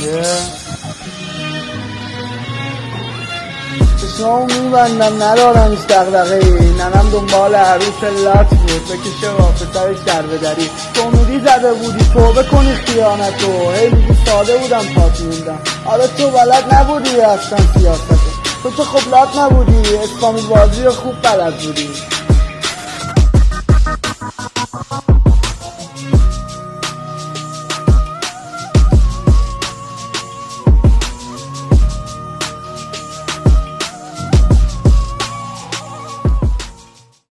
چشمامو میبندم ندارم هیچ دغدغه‌ای، ننم دنبال عروس لات بود بکشه با پسرش در بدری. تو میری زده بودی توبه کنی خیانتو، هی میگی ساده بودم پات موندم. آره تو بلد نبودی اصلا سیاستو، تو که خب لات نبودی، اسلامی بازی رو خوب بلد بودی.